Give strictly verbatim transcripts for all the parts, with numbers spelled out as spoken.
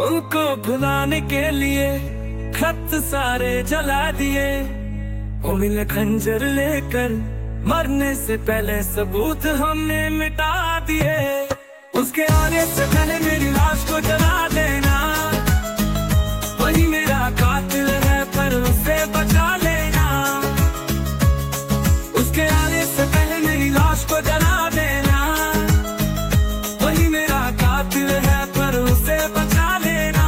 उनको भुलाने के लिए खत सारे जला दिए। वो मिले खंजर लेकर, मरने से पहले सबूत हमने मिटा दिए। उसके आने से पहले मेरी लाश को जला देना, वही मेरा कातिल है पर उसे बचा लेना। उसके आने से पहले मेरी लाश को जला देना, वही मेरा कातिल है पर उसे बचा लेना।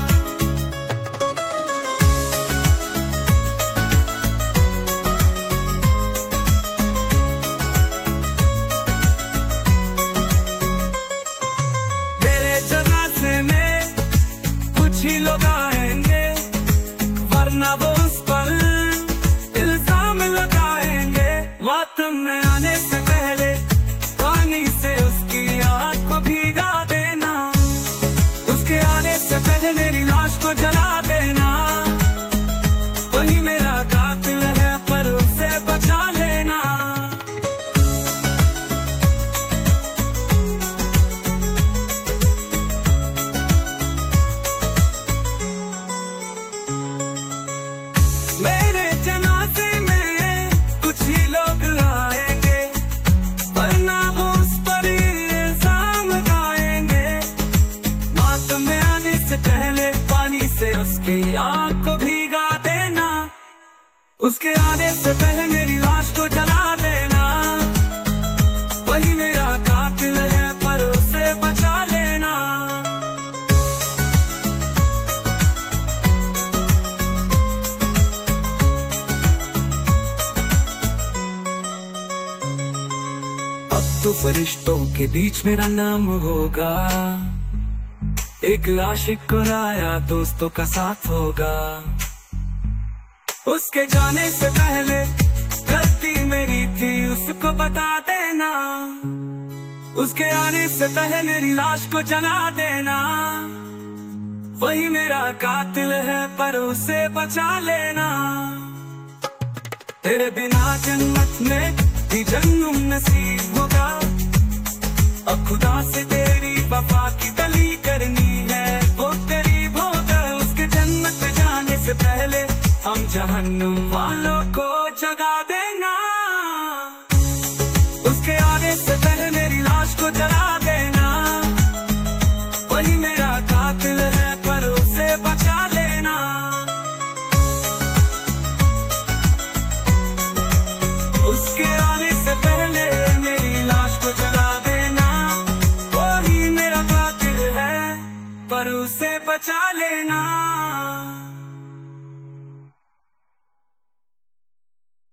मेरे जनाजे में कुछ ही लोग आएंगे, वरना वो उस पर इल्जाम लगाएंगे। मातम में आने से पहले पानी से उसकी आँख को भीगा देना। उसके आने से पहले मेरी लाश को जला देना, वही मेरा कातिल है पर उसे बचा लेना। मेरे जनाजे में कुछ ही लोग आएंगे, वरना वो उस पर इल्जाम लगाएंगे। मातम में आने से पहले पानी से उसकी आँख को भीगा देना। उसके आने से पहले मेरी लाश को जला देना, वही मेरा कातिल है पर उसे बचा लेना। अब तो फरिश्तों के बीच मेरा नाम होगा, एक आशिक को राया दोस्तों का साथ होगा। उसके जाने से पहले गलती मेरी थी उसको बता देना। उसके आने से पहले मेरी लाश को जला देना, वही मेरा कातिल है पर उसे बचा लेना। तेरे बिना जन्नत में भी जन्नत नसीब होगा, अब खुदा से तेरी वफा की तली करनी है। वो करीब होगा उसके जन्नत में जाने से पहले हम जहन्नुम वालों को जगा देना। उसके आने से पहले मेरी लाश को जला देना, वही मेरा कातिल है पर उसे बचा लेना। उसके आने से पहले मेरी लाश को जला देना, वही मेरा कातिल है पर उसे बचा लेना।